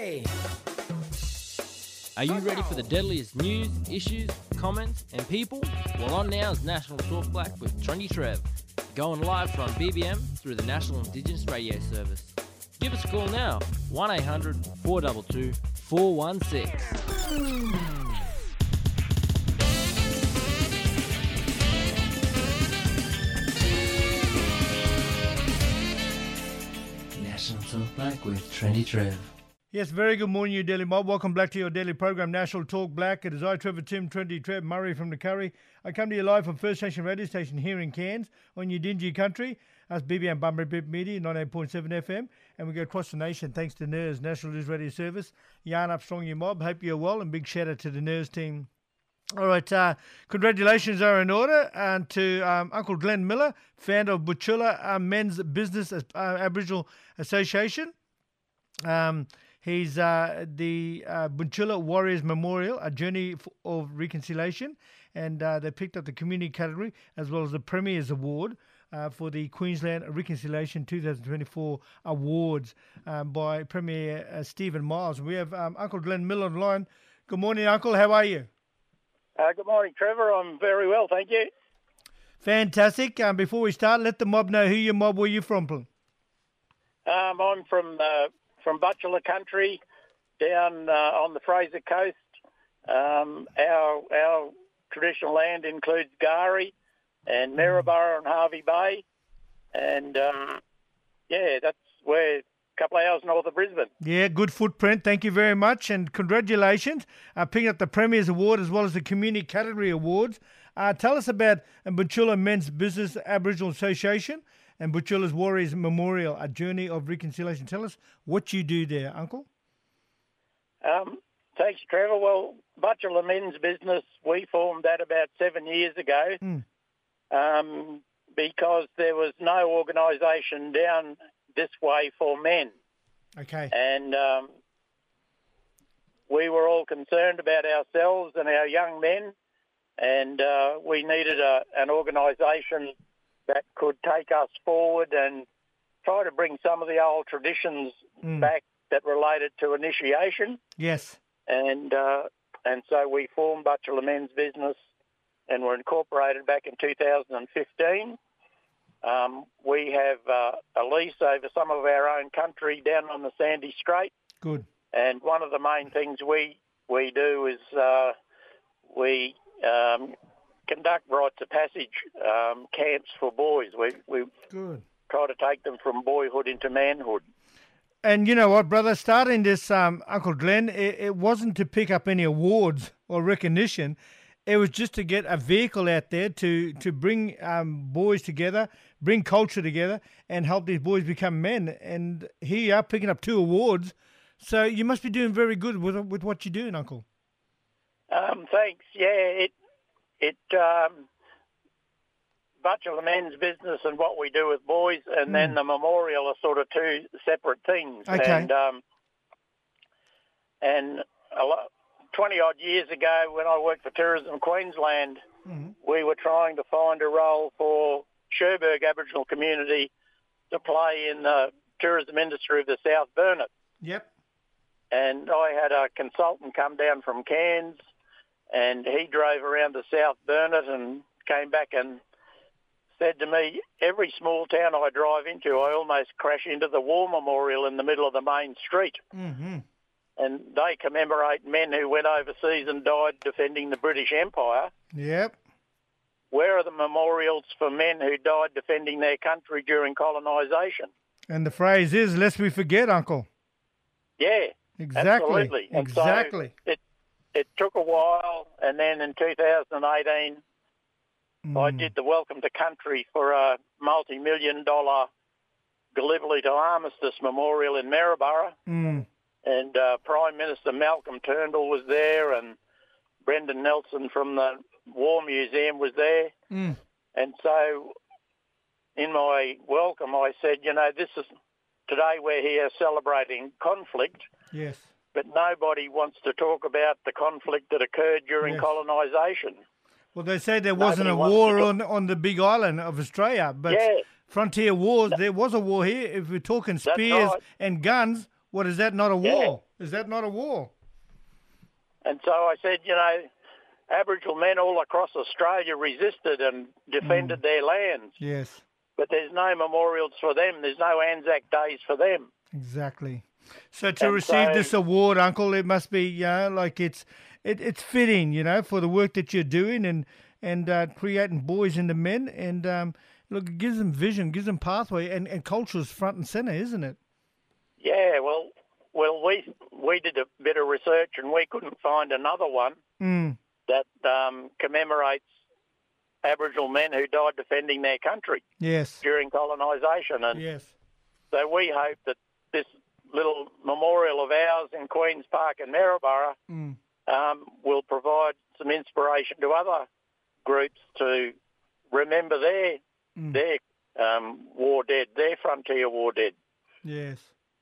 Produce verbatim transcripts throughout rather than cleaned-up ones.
Hey! Are you ready for the deadliest news, issues, comments, and people? Well, on now is National Talk Black with Trendy Trev, going live from B B M through the National Indigenous Radio Service. Give us a call now, one eight hundred four two two four one six. National Talk Black with Trendy Trev. Yes, very good morning, you Daily Mob. Welcome back to your daily program, National Talk Black. It is I, Trevor Tim, Trendy Trev, Murray from the Curry. I come to you live from First Nation Radio Station here in Cairns on your dingy country. That's B B M Bunbury Bip Media, ninety-eight point seven F M. And we go across the nation thanks to N E R S, National News Radio Service. Yarn up strong, you mob. Hope you're well, and big shout out to the N E R S team. All right, uh, congratulations are in order and to um, Uncle Glenn Miller, founder of Butchulla uh, Men's Business uh, Aboriginal Association. Um, he's uh, the uh, Butchulla Warriors Memorial, a journey f- of reconciliation, and uh, they picked up the community category as well as the Premier's Award uh, for the Queensland Reconciliation twenty twenty-four Awards um, by Premier uh, Stephen Miles. We have um, Uncle Glenn Miller on the line. Good morning, Uncle. How are you? Uh, good morning, Trevor. I'm very well, thank you. Fantastic. Um, before we start, let the mob know who your mob, where you from, please. Um, I'm from uh, from Butchulla country, down uh, on the Fraser Coast. Um, our our traditional land includes Gari and Maryborough and Harvey Bay, and um, yeah, that's where. Couple of hours north of Brisbane. Yeah, good footprint. Thank you very much, and congratulations uh, picking up the Premier's Award as well as the Community Category Awards. Uh, tell us about Butchulla Men's Business Aboriginal Association and Butchulla's Warriors Memorial, a journey of reconciliation. Tell us what you do there, Uncle. Um, thanks, Trevor. Well, Butchulla Men's Business, we formed that about seven years ago mm. um, because there was no organisation down this way for men. Okay. And um, we were all concerned about ourselves and our young men, and uh, we needed a, an organisation that could take us forward and try to bring some of the old traditions mm. back that related to initiation. Yes. And uh, and so we formed Butchulla Men's Business and were incorporated back in two thousand fifteen. Um, we have uh, a lease over some of our own country down on the Sandy Strait. Good. And one of the main things we we do is uh, we um, conduct rites of passage um, camps for boys. We we Good. try to take them from boyhood into manhood. And you know what, brother? Starting this, um, Uncle Glenn, it, it wasn't to pick up any awards or recognition. It was just to get a vehicle out there to, to bring um, boys together, bring culture together, and help these boys become men. And here you are picking up two awards. So you must be doing very good with with what you're doing, Uncle. Um, thanks. Yeah, it it um, Butchulla Men's Business and what we do with boys, and mm. then the memorial are sort of two separate things. Okay. And um, and a lot. twenty-odd years ago, when I worked for Tourism Queensland, mm-hmm. we were trying to find a role for Cherbourg Aboriginal community to play in the tourism industry of the South Burnett. Yep. And I had a consultant come down from Cairns, and he drove around to South Burnett and came back and said to me, every small town I drive into, I almost crash into the war memorial in the middle of the main street. Mm-hmm. And they commemorate men who went overseas and died defending the British Empire. Yep. Where are the memorials for men who died defending their country during colonisation? And the phrase is, lest we forget, Uncle. Yeah, exactly. Absolutely. And exactly. So it, it took a while, and then in two thousand eighteen, mm. I did the Welcome to Country for a multi-million dollar Gallipoli to Armistice Memorial in Maryborough. Mm. And uh, Prime Minister Malcolm Turnbull was there, and Brendan Nelson from the War Museum was there. Mm. And so in my welcome, I said, you know, this is today we're here celebrating conflict. Yes. But nobody wants to talk about the conflict that occurred during yes. colonisation. Well, they say there wasn't Nobody a war to... on, on the big island of Australia, but yeah. frontier wars, there was a war here. If we're talking spears right. and guns, What, is that not a Yeah. war? Is that not a war? And so I said, you know, Aboriginal men all across Australia resisted and defended Mm. their lands, Yes, but there's no memorials for them. There's no Anzac Days for them. exactly. So to And receive so- this award, Uncle, it must be, you know, like it's it, it's fitting, you know, for the work that you're doing and and uh, creating boys into men. And um, look, it gives them vision, gives them pathway, and, and culture is front and centre, isn't it? Yeah, well, well, we we did a bit of research and we couldn't find another one Mm. that um, commemorates Aboriginal men who died defending their country Yes. during colonisation. And Yes. so we hope that this little memorial of ours in Queen's Park in Maryborough Mm. um, will provide some inspiration to other groups to remember their Mm. their um, war dead, their frontier war dead. Yes.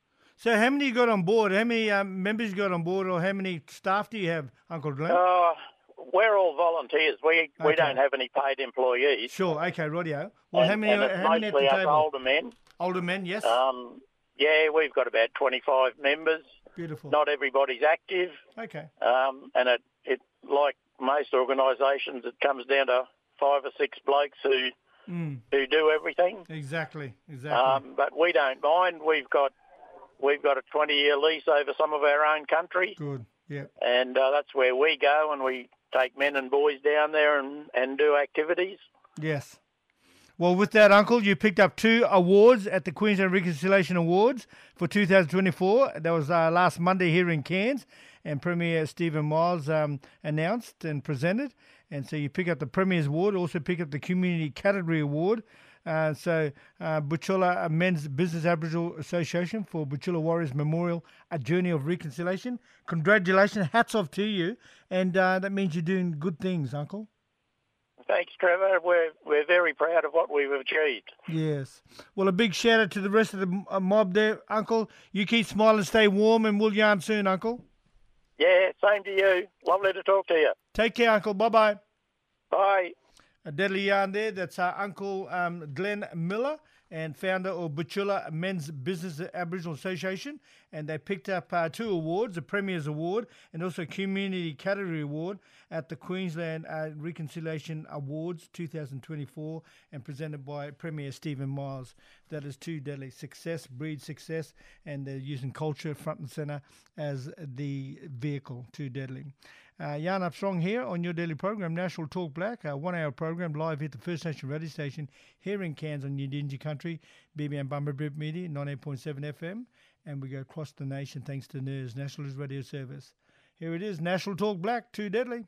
So how many you got on board? How many um, members you got on board, or how many staff do you have, Uncle Glenn? Uh, we're all volunteers. We we Okay. don't have any paid employees. Sure. Okay, radio. Well, and, how many? and it's How many at the mostly us table? older men. Older men. Yes. Um, yeah, we've got about twenty-five members. Beautiful. Not everybody's active, Okay. um, and it, it like most organisations, it comes down to five or six blokes who Mm. who do everything. Exactly. Exactly. Um, but we don't mind. We've got we've got a twenty-year lease over some of our own country, Good. Yeah. and uh, that's where we go, and we take men and boys down there and, and do activities. Yes. Well, with that, Uncle, you picked up two awards at the Queensland Reconciliation Awards for two thousand twenty-four. That was uh, last Monday here in Cairns, and Premier Stephen Miles um, announced and presented. And so you pick up the Premier's Award, also pick up the Community Category Award. Uh, so uh, Butchulla Men's Business Aboriginal Association for Butchulla Warriors Memorial, A Journey of Reconciliation. Congratulations, hats off to you. And uh, that means you're doing good things, Uncle. Thanks, Trevor. We're we're very proud of what we've achieved. Yes. Well, a big shout out to the rest of the uh, mob there, Uncle. You keep smiling, stay warm, and we'll yarn soon, Uncle. Yeah, same to you. Lovely to talk to you. Take care, Uncle. Bye-bye. Bye. A deadly yarn there. That's our Uncle um, Glenn Miller, and founder of Butchulla Men's Business Aboriginal Association. And they picked up uh, two awards, the Premier's Award and also Community Category Award at the Queensland uh, Reconciliation Awards two thousand twenty-four, and presented by Premier Stephen Miles. That is too deadly. Success breeds success, and they're using culture front and centre as the vehicle. Too deadly. Uh, Yarn Up Strong here on your daily program, National Talk Black, a one-hour program live here at the First Nation radio station here in Cairns on Yidinji country, B B M Bumberbip Media, ninety-eight point seven F M, and we go across the nation thanks to N E R S, National News Radio Service. Here it is, National Talk Black, too deadly.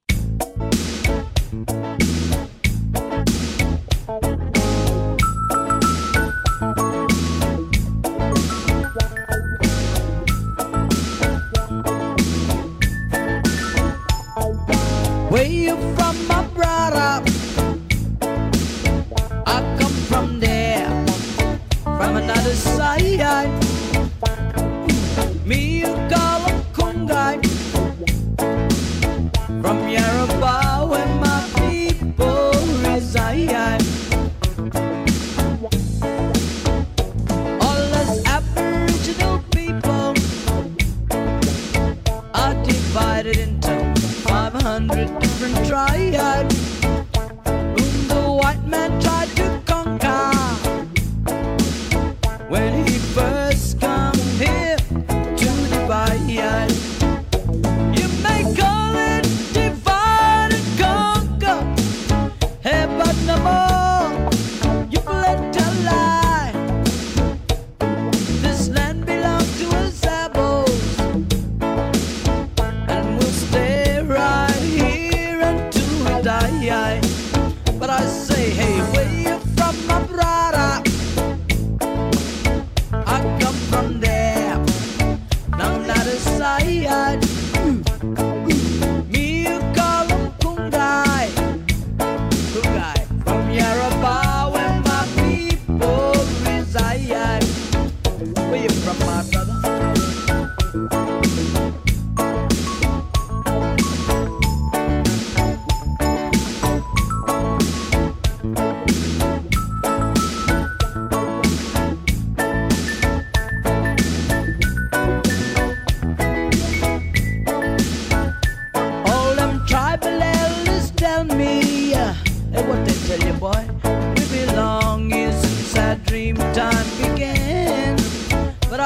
Where you from, my brother? I come from there, from another side. Me you call a Kungai, from Yarrabah where my people reside. All us Aboriginal people are divided into five hundred different tribes, whom the white man tried to conquer when he first come here to divide. You may call it divide and conquer, hey, but no more, you let a lie. This land belongs to us Abos, and we'll stay right here until we die. But I say, hey, where you from, my brother? I come from there, on the other side. Me you call 'em Kungai, Kungai, from Yarrabah where my people reside. Where you from, my brother?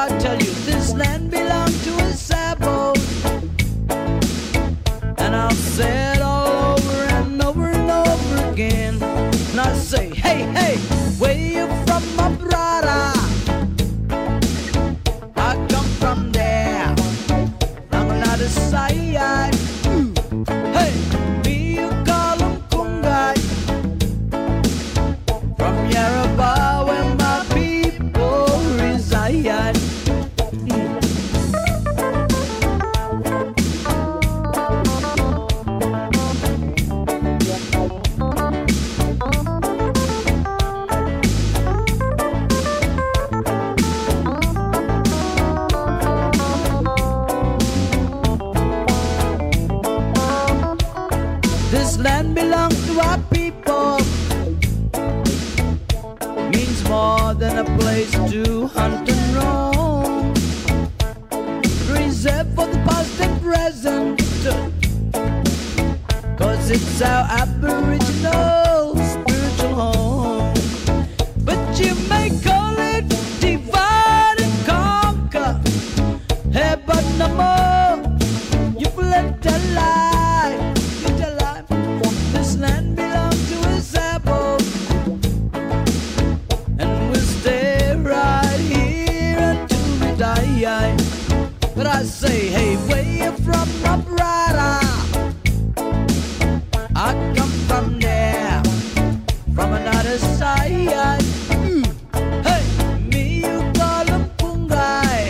I tell you, this land belongs to a Sabo. And I'll say it all over and over and over again. And I say, hey, hey, where you from, my brother? I come from there, I'm another side. Ooh. Hey, me you call 'em Kungai. From Yarrabah, where my people reside. This land belongs to our people. Means more than a place to hunt and roam. Reserved for the past and present, 'cause it's our aboriginal spiritual home. But you may call it divide and conquer. Hey, but no more. You've lived a lie. Lived a lie. This land belongs to a Sabo. And we'll stay right here until we die. But I say, hey, where you from, my brother? I come from there, from another side. Ooh. Hey, me you call 'em Pungai.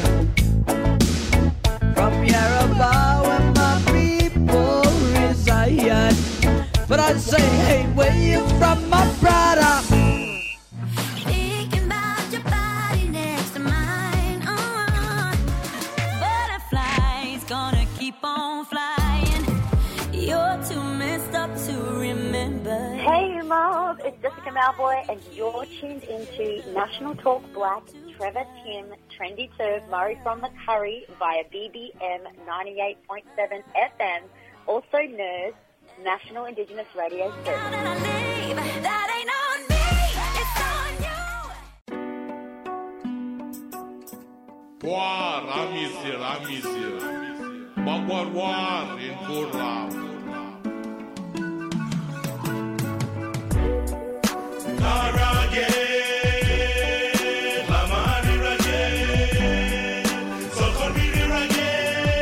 From Yarrabah, where my people reside. But I say, hey, where you from, my brother? Thinking about your body next to mine. Uh, butterflies gonna keep on flying. You're too messed up to remember. Hey, Miles, it's Jessica Malboy, and you're tuned into National Talk Black, Trevor Tim, Trendy Turv, Murray from the Curry via B B M ninety-eight point seven F M, also N E R S, National Indigenous Radio Now Service. that I leave, that ain't on me, it's on you. War, Amisir, Amisir. Bagwar war in Kurram. Narage, Lamani Rage, Sokormini Rage,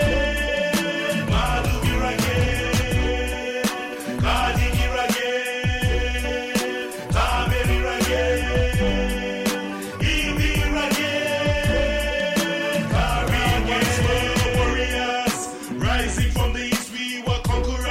Madugi Rage, Kadigi Rage, Tameri Rage, Ibi Rage, Kari warriors, rising from the east, we were conquerors.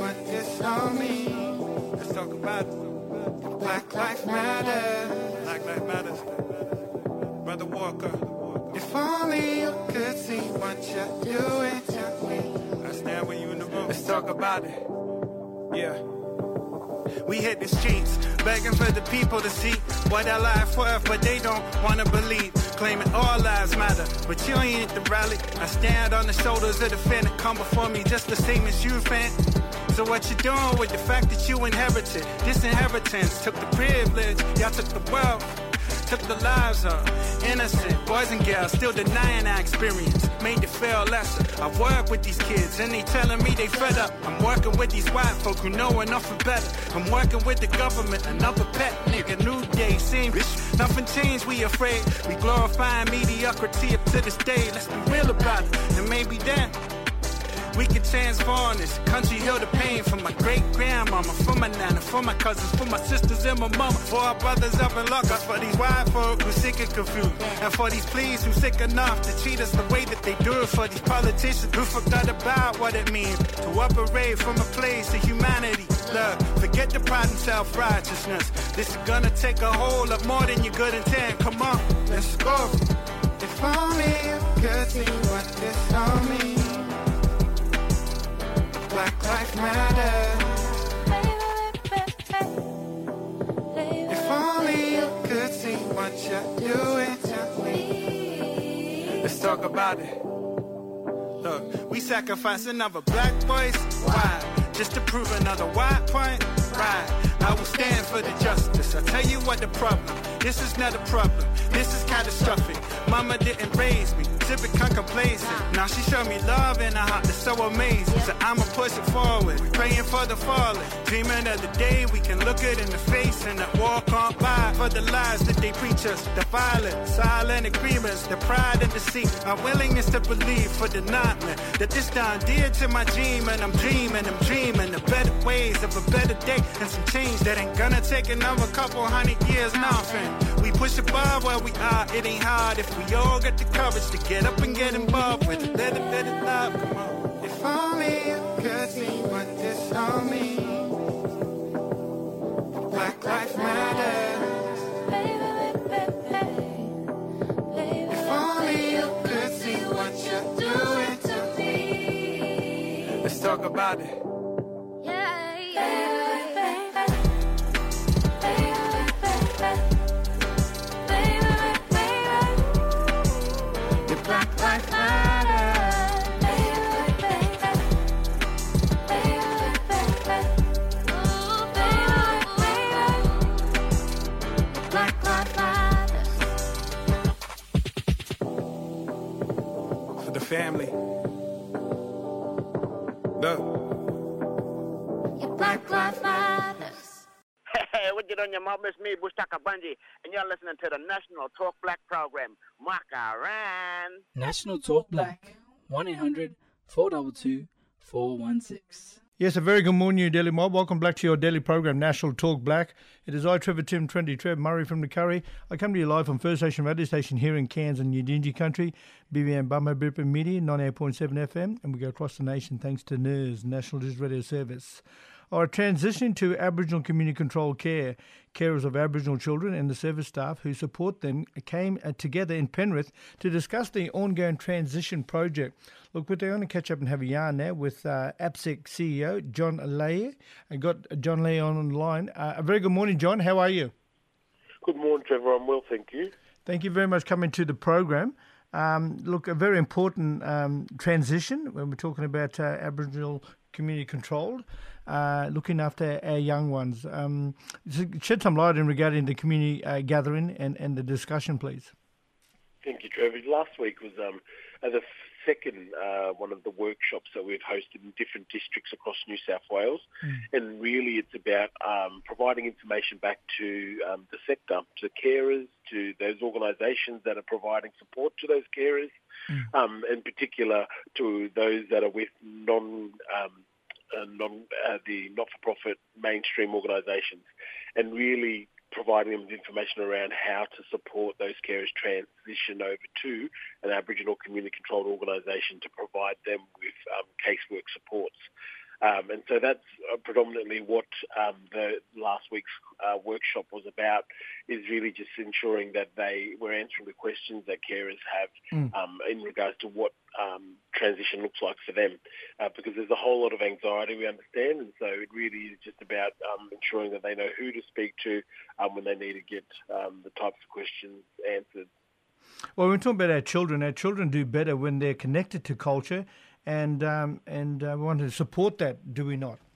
what this all means. Let's talk about it. Black Lives Matter. Black Lives Matter. Brother Walker. If only you could see what you're doing to me. I stand with you in the room. Let's talk about it. Yeah. We hit the streets, begging for the people to see what our life worth, but they don't want to believe. Claiming all lives matter, but you ain't at the rally. I stand on the shoulders of the fan that come before me just the same as you, fan. So what you doing with the fact that you inherited this inheritance? Took the privilege, y'all took the wealth, took the lives of innocent boys and girls, still denying our experience, made it feel lesser. I work with these kids and they telling me they fed up. I'm working with these white folk who know enough and better. I'm working with the government, another pet nigga, new day, same bitch. Nothing changed, we afraid. We glorifying mediocrity up to this day. Let's be real about it, and maybe then we can transform this country, heal the pain from my great-grandmama, for my nana, for my cousins, for my sisters and my mama, for our brothers up in lockups, for these white folk who sick and confused, and for these pleas who sick enough to treat us the way that they do it, for these politicians who forgot about what it means to operate from a place of humanity. Look, forget the pride and self-righteousness. This is gonna take a whole lot more than your good intent. Come on, let's go. If only you could see what this all means. Black Lives Matter. If only you could see what you're doing to me. Let's talk about it. Look, we sacrifice another black voice. Why? Just to prove another white point? Right. I will stand for the justice. I tell you what the problem. This is not a problem. This is catastrophic. Mama didn't raise me to become complacent. Now she showed me love in her heart that's so amazing. So I'ma push it forward, praying for the fallen, dreaming of the day we can look it in the face and that war can't buy for the lies that they preach us. The violent, silent agreements, the pride and deceit, our willingness to believe for the nightmare that this done did to my dream. And I'm dreaming, I'm dreaming of better ways, of a better day and some change that ain't gonna take another couple hundred years. Nothing. We push above where we are. It ain't hard if we all get the courage to get up and get involved with it. Let it, let it love. Come on. If only you could see what this all means. Black Lives Matter. If only you could see what you're doing to me. Let's talk about it. Yeah, yeah. Black Lives Matter. Black Lives Matter. For the family. Look. Your Black Lives Matter. Hey, what you doing, your mom? It's me, Bushtaka Bunji, and you're listening to the National Talk Black program. Makaran. National Talk Black, one eight hundred, four two two, four one six. Yes, a very good morning, you Daily Mob. Welcome back to your daily program, National Talk Black. It is I, Trevor Tim, Trendy Trev, Murray from the Curry. I come to you live from First Nation Radio Station here in Cairns and Yidinji Country, B B M Bummer Brisbane Media, ninety-eight point seven F M, and we go across the nation thanks to N I R S, National Digital Radio Service. Are transitioning to Aboriginal community controlled care. Carers of Aboriginal children and the service staff who support them came together in Penrith to discuss the ongoing transition project. Look, we're going to catch up and have a yarn now with uh, A P S E C C E O John Laye. I got John Laye on the line. Uh, a very good morning, John. How are you? Good morning, Trevor. I'm well, thank you. Thank you very much for coming to the program. Um, look, a very important um, transition when we're talking about uh, Aboriginal community controlled, uh, looking after our young ones. Um, shed some light in regarding the community uh, gathering and, and the discussion, please. Thank you, Trevor. Last week was um, the second uh, one of the workshops that we've hosted in different districts across New South Wales. Mm. And really it's about um, providing information back to um, the sector, to carers, to those organisations that are providing support to those carers, mm. um, in particular to those that are with non, um, uh, non uh, the not-for-profit mainstream organisations, and really providing them with information around how to support those carers transition over to an Aboriginal community-controlled organisation to provide them with um, casework supports. Um, and so that's uh, predominantly what um, the last week's uh, workshop was about, is really just ensuring that they were answering the questions that carers have Mm. um, in regards to what um, transition looks like for them. Uh, because there's a whole lot of anxiety, we understand, and so it really is just about um, ensuring that they know who to speak to um, when they need to get um, the types of questions answered. Well, we're talking about our children. Our children do better when they're connected to culture, and um, and uh, we want to support that, do we not?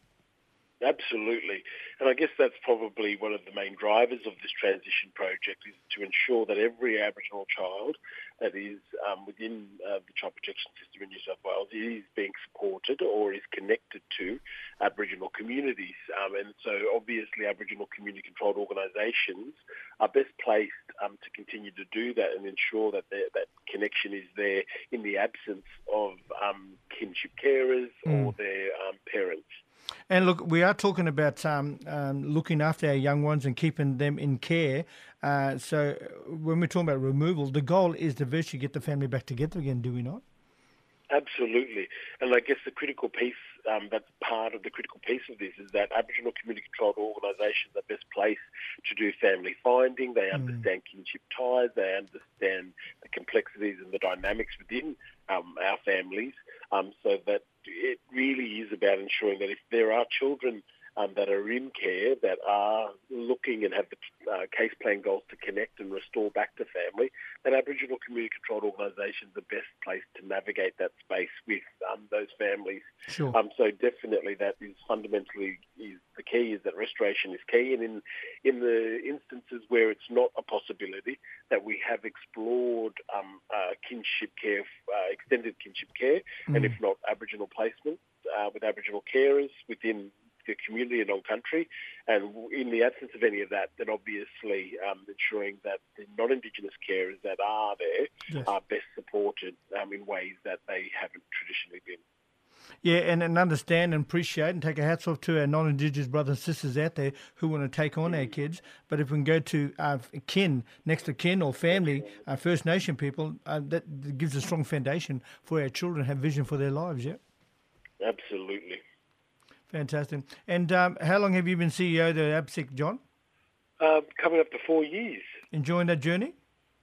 Absolutely. And I guess that's probably one of the main drivers of this transition project, is to ensure that every Aboriginal child that is um, within uh, the child protection system in New South Wales is being supported or is connected to Aboriginal communities. Um, and so obviously Aboriginal community-controlled organisations are best placed um, to continue to do that and ensure that that connection is there in the absence of um, kinship carers or their um, parents. And look, we are talking about um, um, looking after our young ones and keeping them in care. Uh, so when we're talking about removal, the goal is to virtually get the family back together again, do we not? Absolutely. And I guess the critical piece, um, that's part of the critical piece of this, is that Aboriginal community-controlled organisations are best placed to do family finding. They understand kinship ties. They understand the complexities and the dynamics within um, our families, um, so that it really is about ensuring that if there are children um, that are in care that are looking and have the uh, case plan goals to connect and restore back to family, that Aboriginal community-controlled organisations are best placed to navigate that space with um, those families. Sure. Um, so definitely that is fundamentally is the key, is that restoration is key. And in, in the instances where it's not a possibility, that we have explored um, uh, kinship care, uh, extended kinship care, Mm. and if not Aboriginal placement uh, with Aboriginal carers within the community and on country. And in the absence of any of that, then obviously um, ensuring that the non-Indigenous carers that are there Yes. are best supported um, in ways that they haven't traditionally been. Yeah, and, and understand and appreciate and take a hats off to our non-Indigenous brothers and sisters out there who want to take on our kids. But if we can go to uh, kin, next to kin or family, uh, First Nation people, uh, that gives a strong foundation for our children to have vision for their lives, yeah? Absolutely. Fantastic. And um, how long have you been C E O of the A B S I C, John? Um, coming up to four years. Enjoying that journey?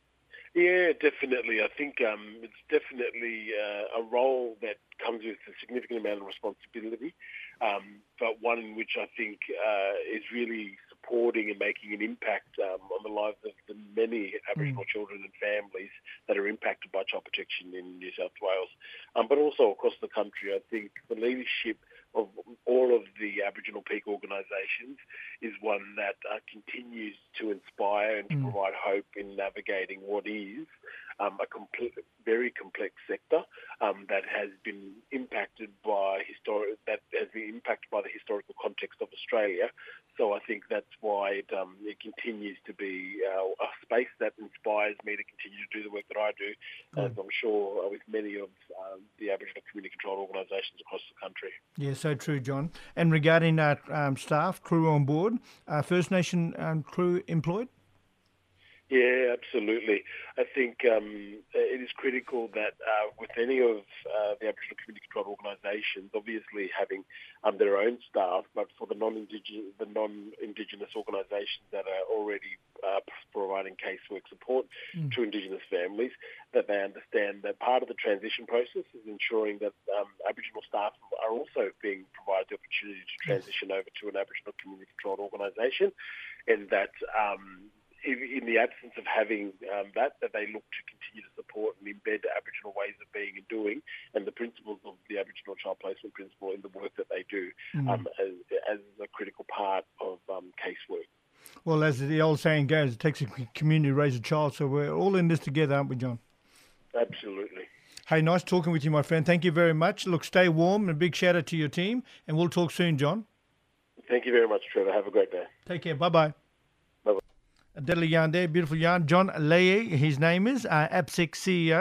Yeah, definitely. I think um, it's definitely uh, a role that comes with a significant amount of responsibility, um, but one in which I think uh, is really supporting and making an impact um, on the lives of the many Aboriginal Mm. children and families that are impacted by child protection in New South Wales, um, but also across the country. I think the leadership of all of the Aboriginal peak organisations is one that uh, continues to inspire and to Mm. provide hope in navigating what is um, a complete, very complex sector um, that has been impacted by historic that has been impacted by the historical context of Australia. So I think that's why it, um, it continues to be uh, a space that inspires me to continue to do the work that I do, as I'm sure uh, with many of um, the Aboriginal community-controlled organisations across the country. Yeah, so true, John. And regarding uh, um, staff, crew on board, uh, First Nation um, crew employed? Yeah, absolutely. I think um, it is critical that uh, with any of uh, the Aboriginal community-controlled organisations, obviously having um, their own staff, but for the non-Indigenous, the non-Indigenous organisations that are already uh, providing casework support Mm. to Indigenous families, that they understand that part of the transition process is ensuring that um, Aboriginal staff are also being provided the opportunity to transition over to an Aboriginal community-controlled organisation, and that um, in the absence of having um, that, that they look to continue to support and embed Aboriginal ways of being and doing and the principles of the Aboriginal Child Placement Principle in the work that they do Mm. um, as, as a critical part of um, casework. Well, as the old saying goes, it takes a community to raise a child, so we're all in this together, aren't we, John? Absolutely. Hey, nice talking with you, my friend. Thank you very much. Look, stay warm, and a big shout out to your team, and we'll talk soon, John. Thank you very much, Trevor. Have a great day. Take care. Bye-bye. Bye-bye. A deadly yarn there, beautiful yarn. John Leahy, his name is, uh, A B S I C C E O.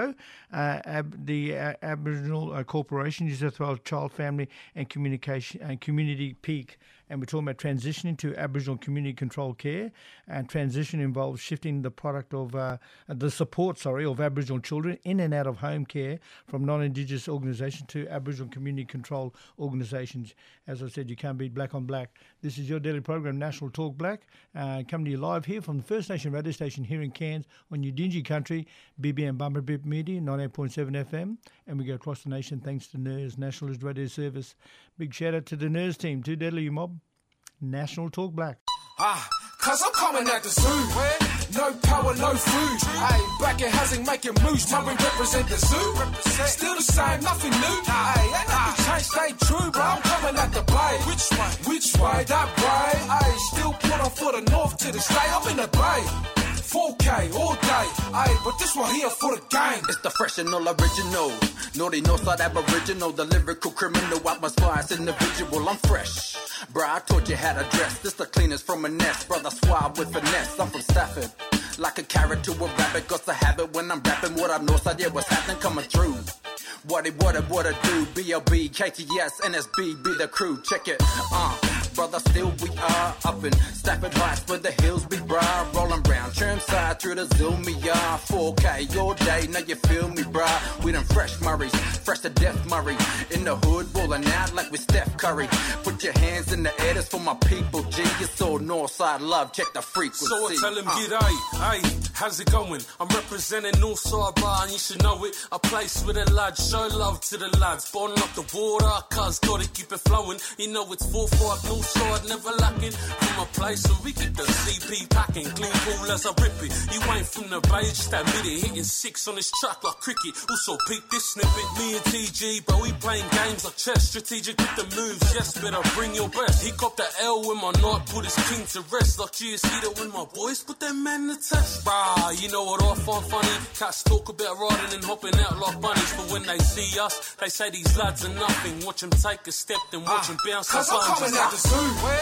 uh, Ab- the uh, Aboriginal uh, Corporation, New South Wales Child, Family and Communication and Community Peak. And we're talking about transitioning to Aboriginal community controlled care. And transition involves shifting the product of uh, the support, sorry, of Aboriginal children in and out of home care from non-Indigenous organisations to Aboriginal community controlled organisations. As I said, you can't beat black on black. This is your daily program, National Talk Black, uh, coming to you live here from the First Nation radio station here in Cairns on Udingi Country, B B M Bumper Bip Media, ninety-eight point seven F M. And we go across the nation thanks to N E R S, Nationalist Radio Service. Big shout out to the N E R S team, Too Deadly You Mob. National Talk Black. Ah, cause I'm coming at the zoo. No power, no food. Hey, back at housing making moves. Murray represent the zoo. Still the same, nothing new. Hey, ain't nothing changed, stay true, bro. I'm coming at the bay. Which way? Which way? That way. Hey, still put on for the north to the state. I'm in the bay. four K all day, aye, but this one here for the gang. It's the fresh and all original. Naughty Northside Aboriginal, the lyrical criminal. Atmosphere is individual, I'm fresh. Bruh, I taught you how to dress. This the cleanest from a nest. Brother suave with finesse. I'm from Stafford. Like a carrot to a rabbit. Got the habit when I'm rapping. What up Northside, yeah, what's happening coming through. What it, what it, what it do? B L B, K T S, N S B, be the crew. Check it, uh. Brother, still we are up in Stafford Heights where the hills be bruh. Rolling round, Chermside through the Zilmia. four K all day, now you feel me, bruh. We done fresh Murrays, fresh to death Murray. In the hood, rolling out like we Steph Curry. Put your hands in the air, that's for my people, G. It's all Northside love, check the frequency. So I tell him, uh. g'day, hey, how's it going? I'm representing Northside Bar and you should know it. A place with the lads, show love to the lads. Born up the water, cuz gotta keep it flowing. You know it's four five Northside. So I'd never lacking from a place where we keep the C P packing. Clean cool as I rip it. You ain't from the bay, just admit it. Hitting six on this track like cricket. Also peep this snippet. Me and T G, but we playing games like chess. Strategic with the moves, yes, better bring your best. He copped the L when my night put his king to rest. Like G S C that when my boys put their man to test. Rah, you know what I find funny? Cats talk about riding and hopping out like bunnies. But when they see us, they say these lads are nothing. Watch them take a step, then watch them bounce like bungees.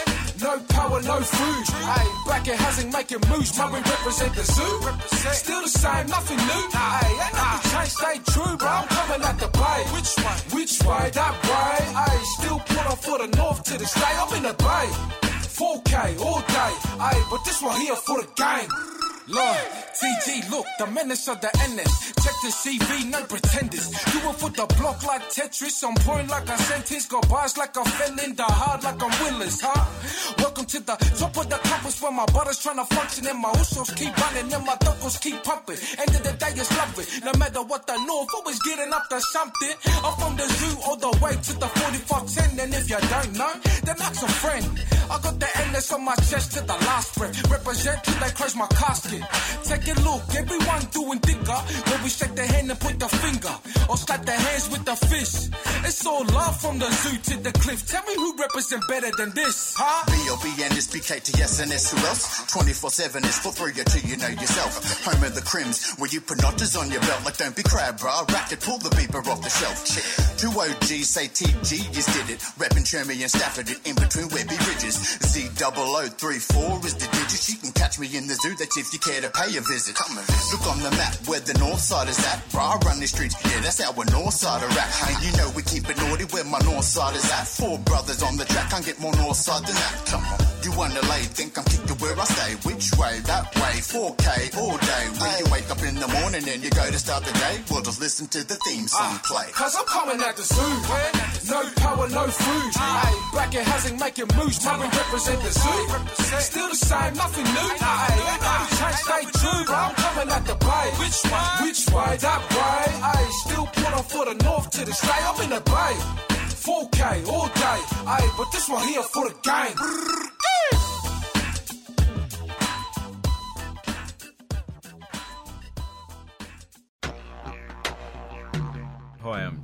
No power, no food. Hey, back at housing making moves. Murray represent the zoo. Still the same, nothing new. Hey, ain't nothing changed, stay true, bro. I'm coming at the bay. Which way? Which way? That way. Hey, still put on for the north to the state. I'm in the bay. four K all day. Hey, but this one here for the gang. Lord, T G, look, the menace of the N S. Check the C V, no pretenders. Do it for the block like Tetris. On point like a sentence. Got bars like a felon. The hard like I'm Willis, huh? Welcome to the top of the compass where my butter's trying to function and my usos keep running and my duckles keep pumping. End of the day, it's love it. No matter what the north, always getting up to something. I'm from the zoo all the way to the forty-five ten. And if you don't know, then that's a friend. I got the N S on my chest to the last breath. Represent till they close my casket. Take a look, everyone doing thicker. When we shake the hand and put the finger, or slap the hands with the fist. It's all love from the zoo to the cliff. Tell me who represent better than this, huh? B O B N is B K T S and S, who else? twenty-four seven is for three till you know yourself. Home of the crims, where you put notches on your belt. Like don't be crab, brah. Racket, pull the beeper off the shelf. Two O Gs say T G just did it. Reppin' Chermy and Stafford, in between Webby Ridges. Z zero zero three four is the digit. You can catch me in the zoo, that's if you care to pay a visit. Come and visit. Look on the map where the north side is at. Brah, run the streets, yeah, that's how we're north side are at. Hey, you know we keep it naughty where my north side is at. Four brothers on the track, can't get more north side than that. Come on, you wanna lay, think I'm kicking where I stay. Which way? That way, four K all day. When you wake up in the morning and you go to start the day, well just listen to the theme song play. Cause I'm coming at the zoo, no power, no food. Hey, back at housing making moves. Murray represent the zoo. Still the same, nothing new. Hey, ain't nothing changed, stay true, bro. I'm coming at the bay. Which way? Which way? That way. Hey, still put on for the north to the state. I'm in the bay. four K all day. Hey, but this one here for the gang. Hi, I'm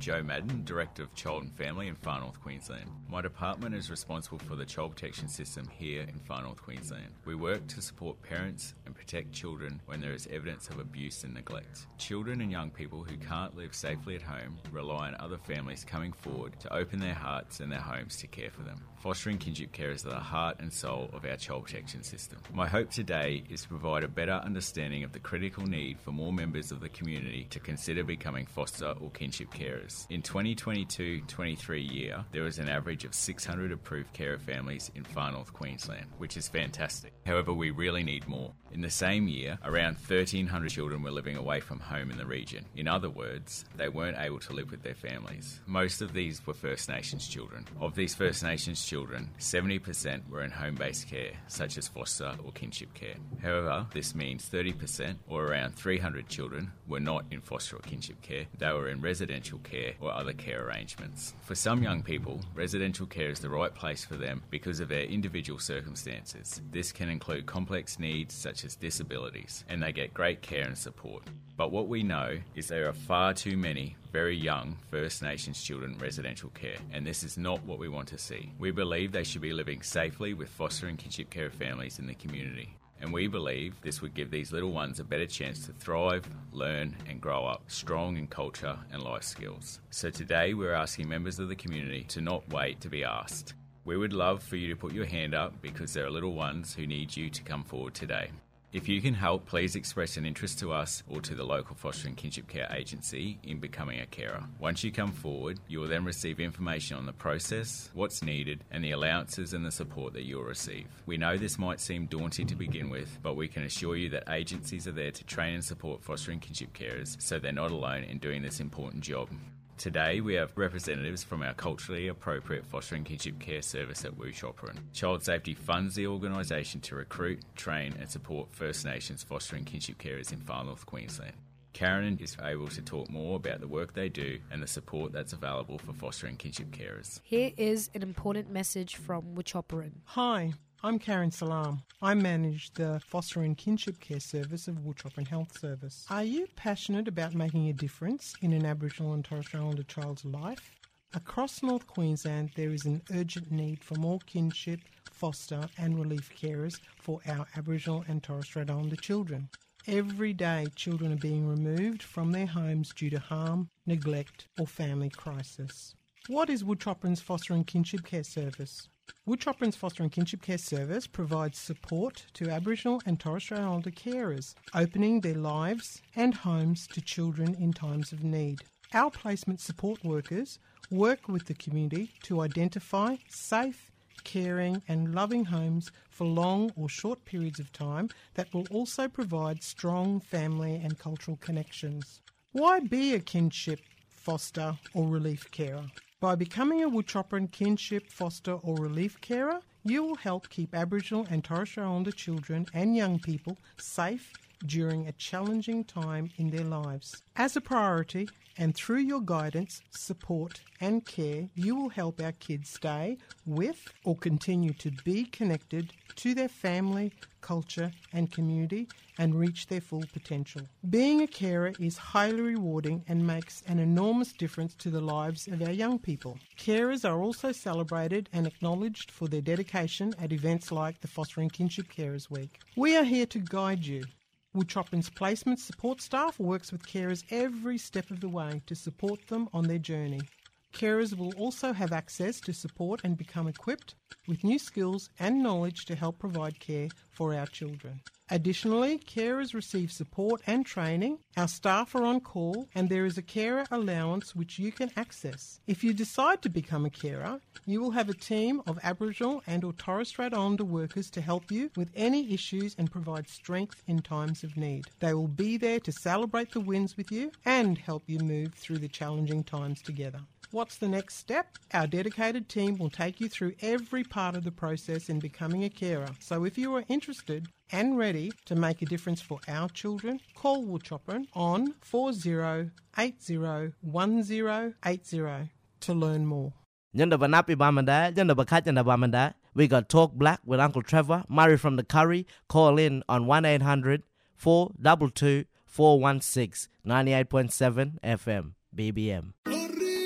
Joe Madden, Director of Child and Family in Far North Queensland. My department is responsible for the child protection system here in Far North Queensland. We work to support parents and protect children when there is evidence of abuse and neglect. Children and young people who can't live safely at home rely on other families coming forward to open their hearts and their homes to care for them. Fostering kinship care is the heart and soul of our child protection system. My hope today is to provide a better understanding of the critical need for more members of the community to consider becoming foster or kinship carers. In twenty twenty-two twenty-three year, there was an average of six hundred approved carer families in Far North Queensland, which is fantastic. However, we really need more. In the same year, around thirteen hundred children were living away from home in the region. In other words, they weren't able to live with their families. Most of these were First Nations children. Of these First Nations children, seventy percent were in home-based care, such as foster or kinship care. However, this means thirty percent, or around three hundred children, were not in foster or kinship care. They were in residential care or other care arrangements. For some young people, residential care is the right place for them because of their individual circumstances. This can include complex needs such as disabilities, and they get great care and support. But what we know is there are far too many very young First Nations children in residential care, and this is not what we want to see. We believe they should be living safely with foster and kinship care families in the community. And we believe this would give these little ones a better chance to thrive, learn and grow up strong in culture and life skills. So today we're asking members of the community to not wait to be asked. We would love for you to put your hand up because there are little ones who need you to come forward today. If you can help, please express an interest to us or to the local foster and kinship care agency in becoming a carer. Once you come forward, you will then receive information on the process, what's needed, and the allowances and the support that you'll receive. We know this might seem daunting to begin with, but we can assure you that agencies are there to train and support foster and kinship carers so they're not alone in doing this important job. Today, we have representatives from our culturally appropriate foster and kinship care service at Wuchopperen. Child Safety funds the organisation to recruit, train and support First Nations foster and kinship carers in Far North Queensland. Karen is able to talk more about the work they do and the support that's available for foster and kinship carers. Here is an important message from Wuchopperen. Hi, I'm Karen Salam. I manage the Foster and Kinship Care Service of Wuchopperen Health Service. Are you passionate about making a difference in an Aboriginal and Torres Strait Islander child's life? Across North Queensland, there is an urgent need for more kinship, foster and relief carers for our Aboriginal and Torres Strait Islander children. Every day, children are being removed from their homes due to harm, neglect or family crisis. What is Wuchopperen's Foster and Kinship Care Service? Wuchopperen's Foster and Kinship Care Service provides support to Aboriginal and Torres Strait Islander carers, opening their lives and homes to children in times of need. Our placement support workers work with the community to identify safe, caring and loving homes for long or short periods of time that will also provide strong family and cultural connections. Why be a kinship, foster or relief carer? By becoming a Wuchopperen kinship, foster or relief carer, you will help keep Aboriginal and Torres Strait Islander children and young people safe during a challenging time in their lives. As a priority, and through your guidance, support and care, you will help our kids stay with or continue to be connected to their family, culture and community and reach their full potential. Being a carer is highly rewarding and makes an enormous difference to the lives of our young people. Carers are also celebrated and acknowledged for their dedication at events like the Foster and Kinship Carers Week. We are here to guide you. Wuchopperen's placement support staff works with carers every step of the way to support them on their journey. Carers will also have access to support and become equipped with new skills and knowledge to help provide care for our children. Additionally, carers receive support and training, our staff are on call, and there is a carer allowance which you can access. If you decide to become a carer, you will have a team of Aboriginal and or Torres Strait Islander workers to help you with any issues and provide strength in times of need. They will be there to celebrate the wins with you and help you move through the challenging times together. What's the next step? Our dedicated team will take you through every part of the process in becoming a carer. So if you are interested and ready to make a difference for our children, call Wuchopperen on four zero eight zero one zero eight zero to learn more. Yanda Banapi Bamanda, Yanda Bakat Yanda Bamanda. We got Talk Black with Uncle Trevor, Murray from the Curry. Call in on one eight hundred four two two four one six, ninety-eight point seven F M, B B M.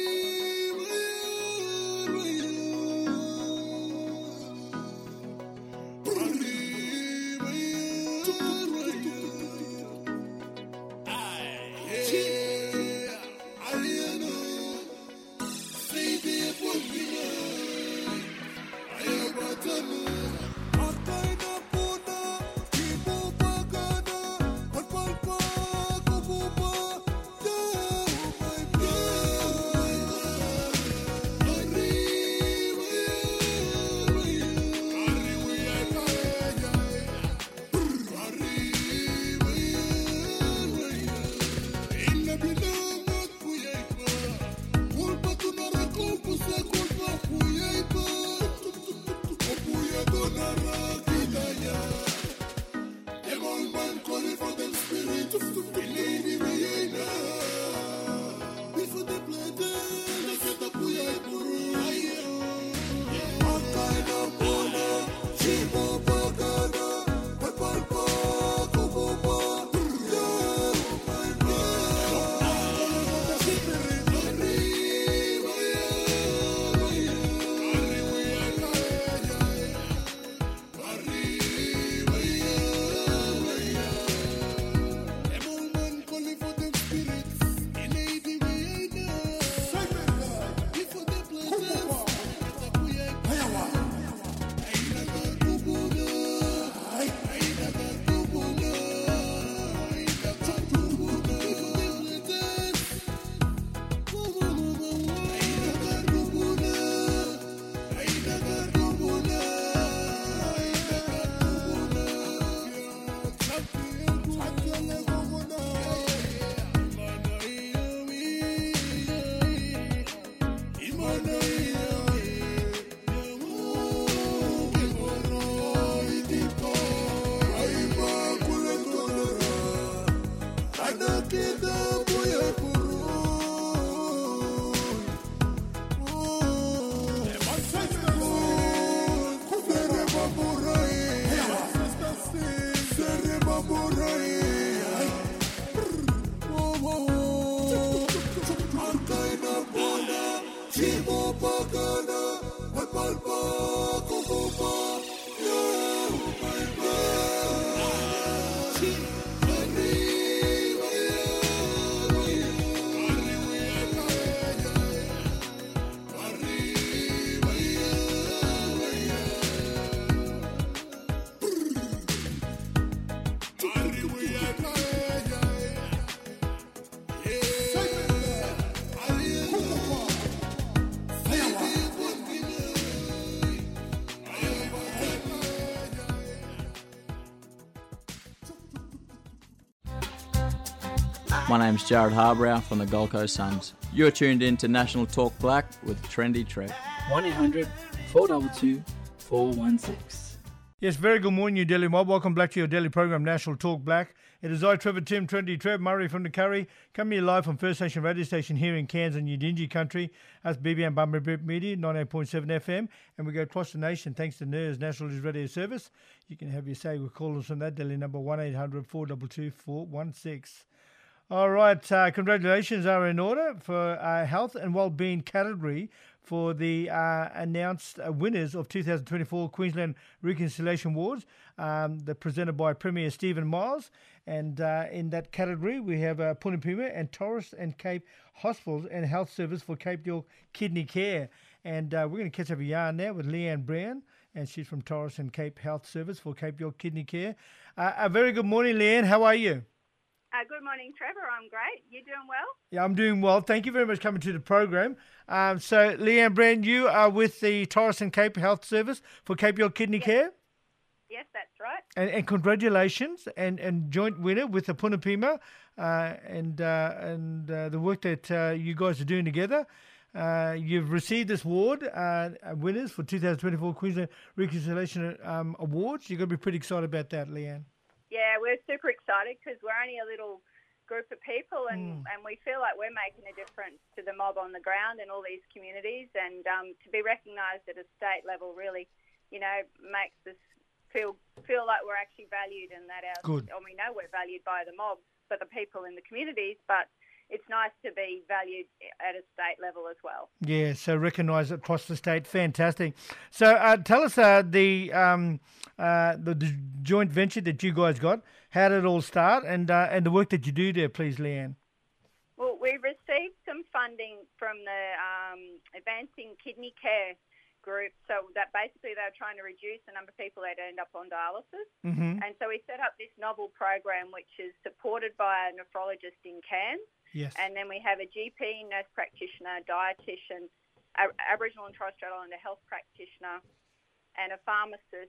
My name's Jared Harbrow from the Gold Coast Suns. You're tuned in to National Talk Black with Trendy Trev. one eight hundred four two two four one six. Yes, very good morning, you Delhi mob. Welcome back to your daily program, National Talk Black. It is I, Trevor Tim, Trendy Trev, Murray from the Curry, coming to you live from First Nation radio station here in Cairns and Udingi country. That's B B M Bunbury Brit Media, ninety-eight point seven F M, and we go across the nation thanks to N E R S National News Radio Service. You can have your say with callers on that Delhi number one eight hundred four two two four one six. All right, uh, congratulations are in order for uh, health and wellbeing category for the uh, announced uh, winners of two thousand twenty-four Queensland Reconciliation Awards. Um, they're presented by Premier Stephen Miles. And uh, in that category, we have uh, Punipima and Torres and Cape Hospitals and Health Service for Cape York Kidney Care. And uh, we're going to catch up a yarn now with Leanne Brown, and she's from Torres and Cape Health Service for Cape York Kidney Care. Uh, a very good morning, Leanne. How are you? Uh, good morning, Trevor. I'm great. You doing well? Yeah, I'm doing well. Thank you very much for coming to the program. Um, so, Leanne Brand, you are with the Torres and Cape Health Service for Cape York Kidney yes. Care. Yes, that's right. And, and congratulations, and, and joint winner with the Punipima, uh, and uh, and uh, the work that uh, you guys are doing together. Uh, you've received this award, uh, winners for two thousand twenty-four Queensland Reconciliation um, Awards. You're going to be pretty excited about that, Leanne. Yeah, we're super excited because we're only a little group of people and, mm. and we feel like we're making a difference to the mob on the ground in all these communities, and um, to be recognised at a state level really, you know, makes us feel feel like we're actually valued, and that our, Good. and we know we're valued by the mob, but the people in the communities, but it's nice to be valued at a state level as well. Yeah, so recognised across the state. Fantastic. So uh, tell us uh, the, um, uh, the the joint venture that you guys got. How did it all start, and uh, and the work that you do there, please, Leanne? Well, we received some funding from the um, Advancing Kidney Care group, so that basically they were trying to reduce the number of people that end up on dialysis. Mm-hmm. And so we set up this novel program which is supported by a nephrologist in Cairns. Yes. And then we have a G P, nurse practitioner, dietitian, a- Aboriginal and Torres Strait Islander health practitioner, and a pharmacist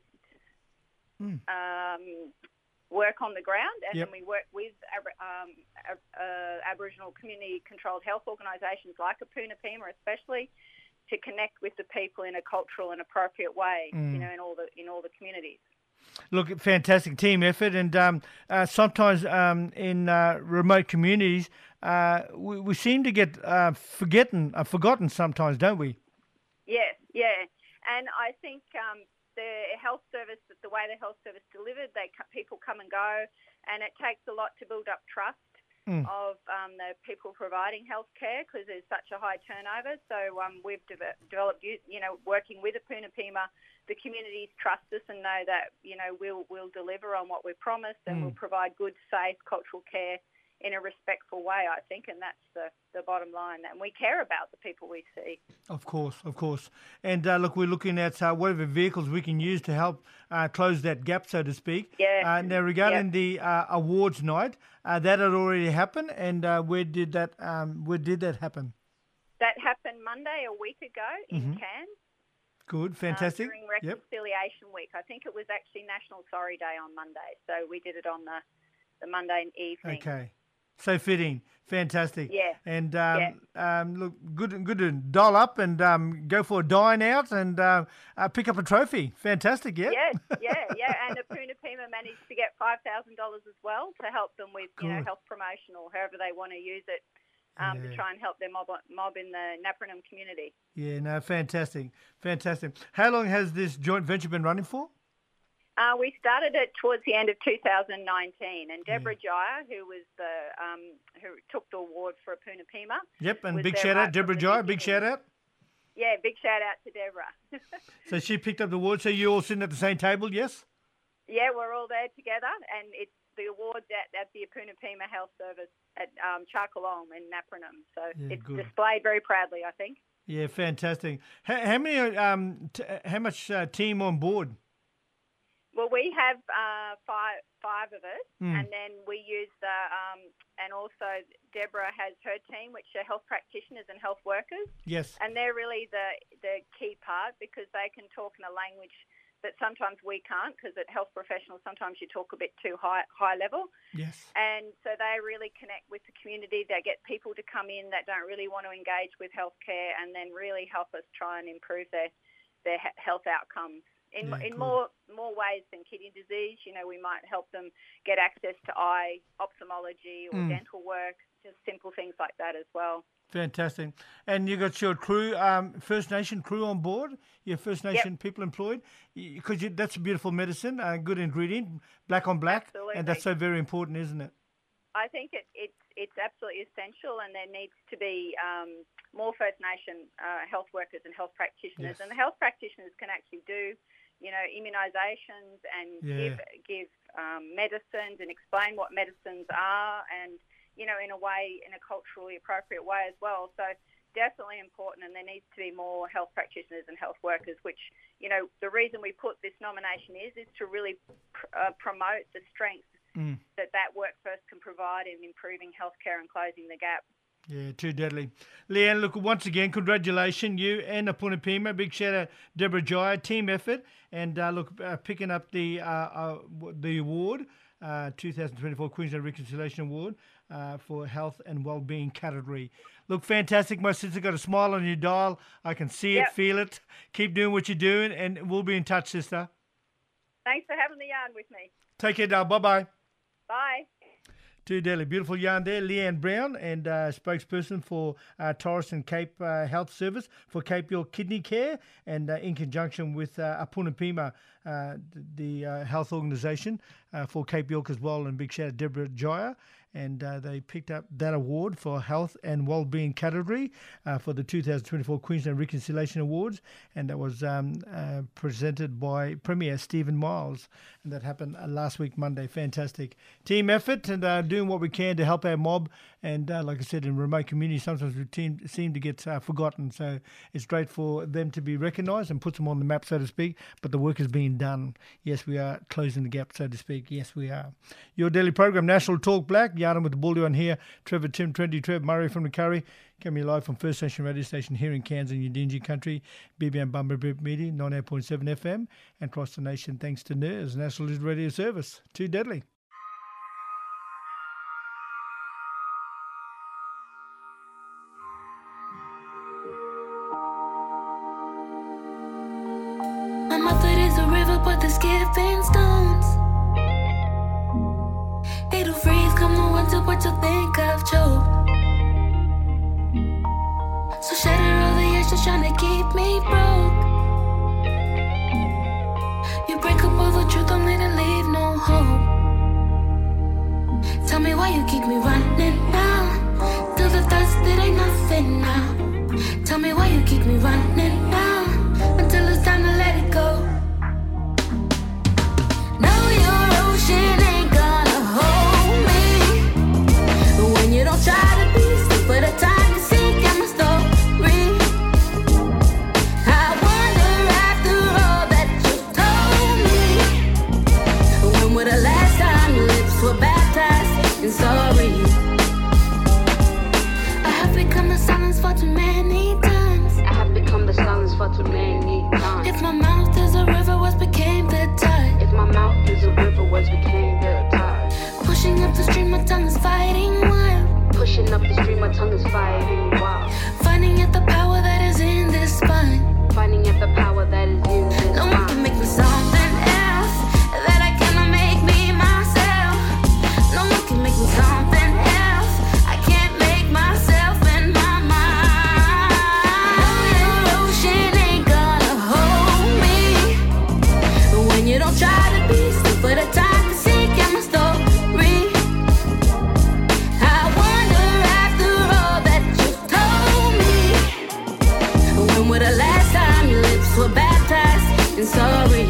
mm. um, work on the ground. And yep. then we work with um, uh, Aboriginal community-controlled health organisations like a Punipima especially, to connect with the people in a cultural and appropriate way, mm. you know, in all the in all the communities. Look, fantastic team effort, and um, uh, sometimes um, in uh, remote communities, uh, we, we seem to get uh, forgotten, uh, forgotten sometimes, don't we? Yes, yeah, and I think um, the health service, the way the health service delivered, they people come and go, and it takes a lot to build up trust. Mm. of um, the people providing health care because there's such a high turnover. So um, we've de- developed, you know, working with a Punipima, the communities trust us and know that, you know, we'll, we'll deliver on what we promised and mm. we'll provide good, safe cultural care in a respectful way, I think, and that's the, the bottom line. And we care about the people we see. Of course, of course. And uh, look, we're looking at uh, whatever vehicles we can use to help uh, close that gap, so to speak. Yeah. Uh, now, regarding yep. the uh, awards night, uh, that had already happened, and uh, where did that um, where did that happen? That happened Monday a week ago in mm-hmm. Cairns. Good, fantastic. Uh, during Reconciliation yep. Week. I think it was actually National Sorry Day on Monday, so we did it on the, the Monday evening. Okay. So fitting, fantastic. Yeah. And um, yeah. um, look, good, good to doll up and um, go for a dine out and uh, uh, pick up a trophy. Fantastic, yeah. Yeah, yeah, yeah. And the Punipima managed to get five thousand dollars as well to help them with, you good. know, health promotion or however they want to use it um, yeah. to try and help their mob mob in the Napranum community. Yeah, no, fantastic, fantastic. How long has this joint venture been running for? Uh, we started it towards the end of two thousand nineteen, and Deborah Jaya, who was the um, who took the award for Apuna Pima. Yep, and was big there shout right out, Deborah from the Jaya, big beginning. shout out. Yeah, big shout out to Deborah. So she picked up the award. So you all sitting at the same table, yes? Yeah, we're all there together, and it's the awards at, at the Apuna Pima Health Service at um, Charkalong in Napranum. So Yeah, it's good. displayed very proudly, I think. Yeah, fantastic. How, how many? Um, t- how much uh, team on board? Well, we have uh, five five of us, Mm. and then we use the um, and also Deborah has her team, which are health practitioners and health workers. Yes. And they're really the the key part because they can talk in a language that sometimes we can't, because at health professionals sometimes you talk a bit too high high level. Yes. And so they really connect with the community. They get people to come in that don't really want to engage with healthcare, and then really help us try and improve their their he- health outcomes. In, Yeah, in good. more more ways than kidney disease, you know, we might help them get access to eye ophthalmology or Mm. dental work, just simple things like that as well. Fantastic. And you got your crew, um, First Nation crew on board, your First Nation people employed, because that's a beautiful medicine, a good ingredient, black on black, and that's so very important, isn't it? I think it, it's it's absolutely essential, and there needs to be um, more First Nation uh, health workers and health practitioners. Yes. And the health practitioners can actually do, you know, immunisations and Yeah. give give um, medicines and explain what medicines are, and you know, in a way, in a culturally appropriate way as well. So definitely important, and there needs to be more health practitioners and health workers, which, you know, the reason we put this nomination is, is to really pr- uh, promote the strength Mm. that that work first can provide in improving healthcare and closing the gap. Yeah, too deadly. Leanne, look, once again, congratulations, you and Apuna Pima. Big shout out, Deborah Jaya, team effort, and uh, look, uh, picking up the uh, uh, the award, uh, twenty twenty-four Queensland Reconciliation Award uh, for Health and Wellbeing category. Look, fantastic. My sister got a smile on your dial. I can see Yep. it, feel it. Keep doing what you're doing, and we'll be in touch, sister. Thanks for having the yarn with me. Take care, Dale. Bye-bye. Bye. Too deadly. Beautiful yarn there. Leanne Brown, and uh, spokesperson for uh, Torres and Cape uh, Health Service for Cape York Kidney Care, and uh, in conjunction with uh, Apuna Pima, uh, the uh, health organisation uh, for Cape York as well. And big shout out to Deborah Jaya. And uh, they picked up that award for health and wellbeing category uh, for the two thousand twenty-four Queensland Reconciliation Awards, and that was um, uh, presented by Premier Stephen Miles, and that happened uh, last week Monday. Fantastic team effort, and uh, doing what we can to help our mob. And uh, like I said, in remote communities, sometimes we team, seem to get uh, forgotten. So it's great for them to be recognised and put them on the map, so to speak. But the work is being done. Yes, we are closing the gap, so to speak. Yes, we are. Your daily program, National Talk Black. Yarn with the Bully on here. Trevor, Tim, Trendy, Trev, Murray from the Curry. Coming live from First Nation radio station here in Cairns in Udingi country. B B M Bumblebee Media, ninety-eight point seven F M. And across the nation thanks to N E R S, National News Radio Service. Too deadly. My mother is a river, but the skipping stones. It'll freeze come the winter, but you'll think I've choked. So shatter all the edges trying to keep me broke. You break up all the truth, don't let it leave no hope. Tell me why you keep me running now. Till the thoughts that ain't nothing now. Tell me why you keep me running now. Until it's time to let it go. No, your ocean ain't gonna hold me. But when you don't try to be still for the time to sink in my story, I wonder after all that you told me, when was the last time your lips were baptized in sorry? I have become the silence for too many times. I have become the silence for too many times. you don't try to be still for the time to seek out my story. I wonder after all that you told me, when was the last time your lips were baptized in sorry?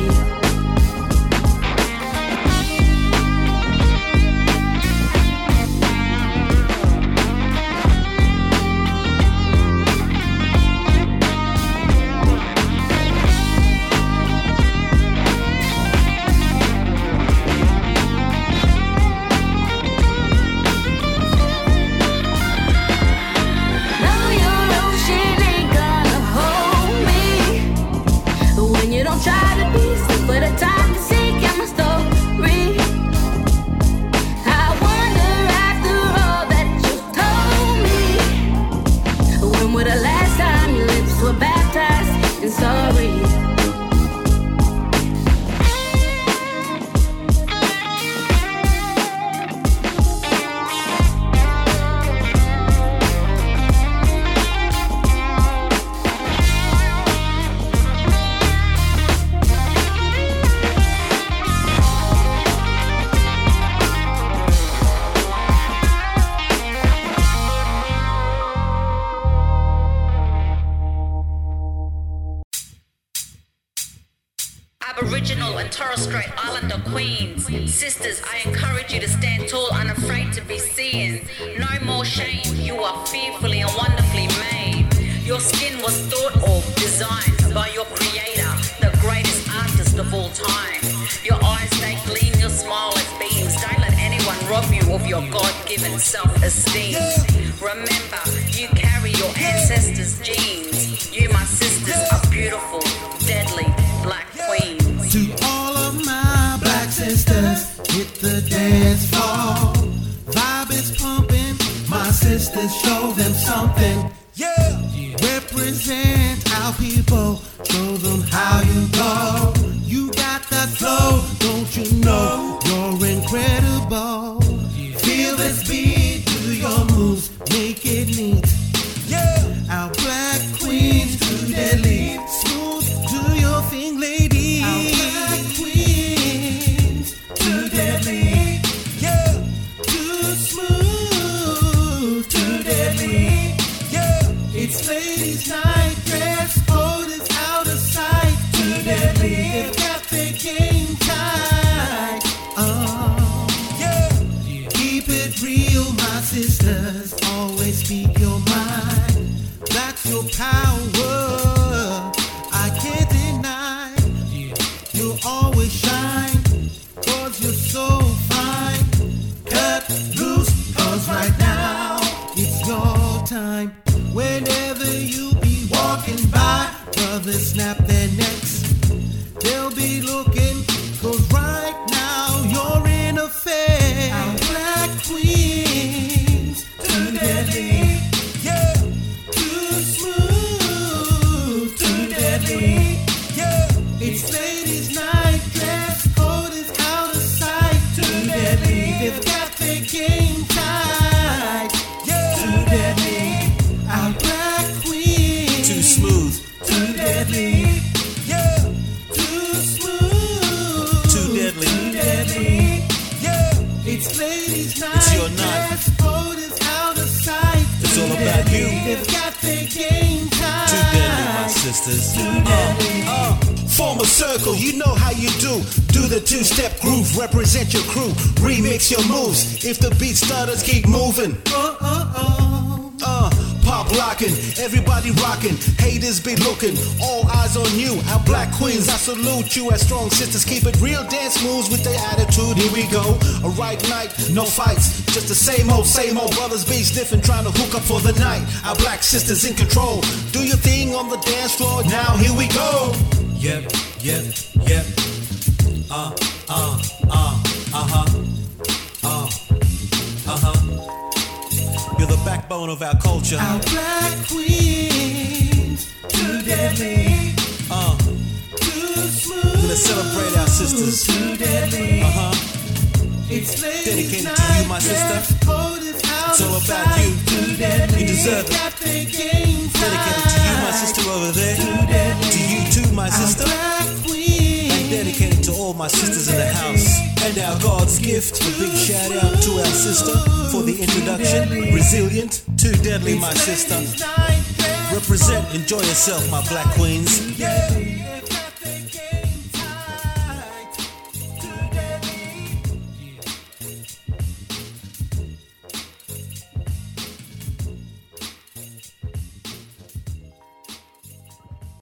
Aboriginal and Torres Strait Islander Queens, sisters, I encourage you to stand tall, unafraid to be seen. No more shame, you are fearfully and wonderfully made. Your skin was thought of, designed by your creator, the greatest artist of all time. Your eyes, they gleam, your smile is beams. Don't let anyone rob you of your God-given self-esteem. Remember, you carry your ancestors' genes. You, my sisters, are beautiful, deadly, black queens. To all of my black sisters, hit the dance floor. Vibe is pumping, my sisters, show them something. Yeah, represent our people, show them how you go. You got that flow, don't you know? You're incredible. Feel this beat, do your moves, make it neat. Yeah, our black queens do their lead. Smooth, do your thing, lady. Our black queens do their lead. Yeah, too smooth, do their lead. Yeah, it's ladies' night, dress code is out of sight. Do their lead, they've got their game tight. Oh, yeah, keep it real, my sisters. Always speak your mind. That's your power, I can't deny. You'll always shine, cause you're so fine. Cut loose, cause right now it's your time. Whenever you be walking by, brothers snap their necks. They'll be looking, cause right now you're in a phase. Our black queens do their lead. Yeah, too smooth, too deadly. Yeah, it's ladies' night, dress code is out of sight. Too deadly, they've got their game tight. Yeah, too deadly, our black queens. Too smooth, too deadly. Yeah, too smooth, too deadly. Too deadly. Yeah, it's ladies' night, it's your night. Dress code is out of sight. It's all about you. They've got their game tight. Too deadly, my sisters. Too deadly. Uh, uh, form a circle, you know how you do. Do the two-step groove, represent your crew. Remix your moves. If the beat stutters, keep moving. Uh, uh, uh. Uh, pop locking, everybody rocking. Haters be looking, all eyes on you. Our black queens, I salute you as strong sisters. Keep it real, dance moves with their attitude. Here we go, a right night, no fights. Just the same old, same old brothers be sniffing, trying to hook up for the night. Our black sisters in control. Do your thing on the dance floor, now here we go. Yep, yep, yep. Uh, uh, uh, uh-huh. Uh, uh-huh. You're the backbone of our culture. Our black queens, too deadly. Uh, too smooth. We're gonna celebrate our sisters. Too deadly. Uh-huh. It's dedicated to you, my sister. It's all about you. You deserve it. Dedicated to you, my sister over there. To you too, my sister. Thank dedicated to all my sisters in the house. And our God's gift, a big shout out to our sister for the introduction. Resilient, too deadly, my sister. Represent, enjoy yourself, my black queens.